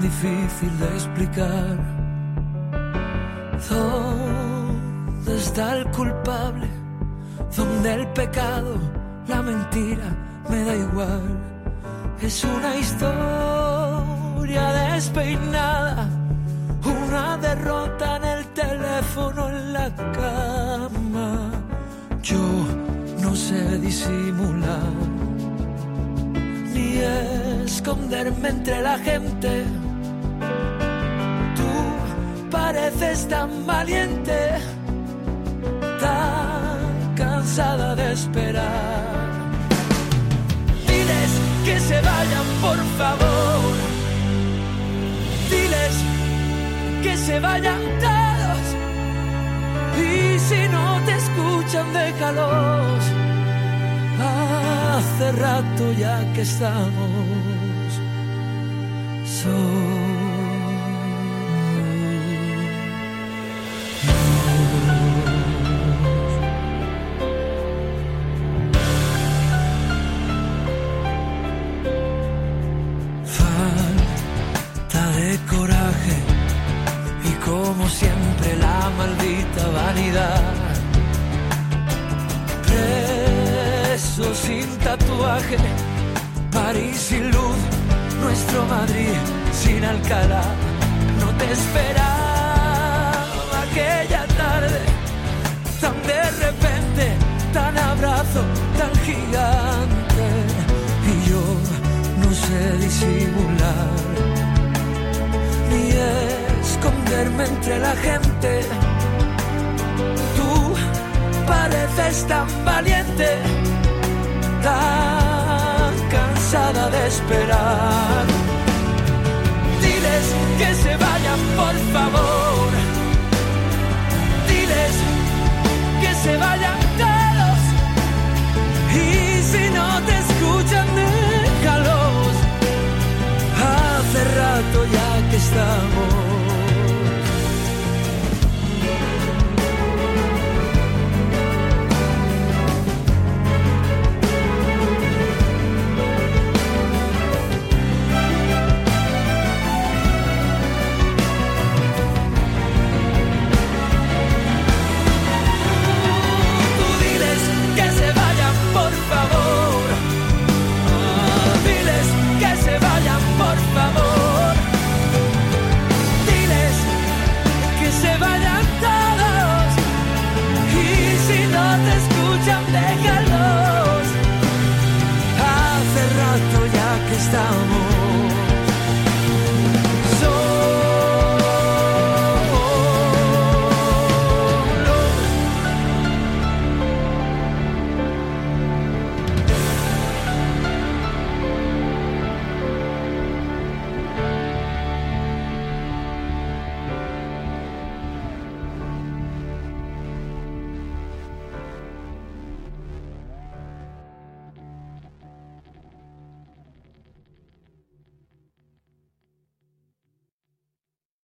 difícil de explicar. ¿Dónde está el culpable? ¿Dónde el pecado? La mentira me da igual. Es una historia despeinada, una derrota en el teléfono, en la cama. Yo no sé disimular, ni esconderme entre la gente. Tú pareces tan valiente, tan cansada de esperar. Diles que se vayan, por favor. Diles que se vayan todos. Y si no te escuchan, déjalos. Hace rato ya que estamos solos. Falta de coraje y como siempre la maldita vanidad. Preso sin tatuaje, París sin luz, nuestro Madrid sin Alcalá. No te esperaba aquella tarde, tan de repente, tan abrazo, tan gigante. Y yo no sé disimular, ni esconderme entre la gente. Tú pareces tan valiente, tan cansada de esperar. Diles que se vayan, por favor. Diles que se vayan todos. Y si no te escuchan, déjalos. Hace rato ya que estamos. Déjalos, hace rato ya que estamos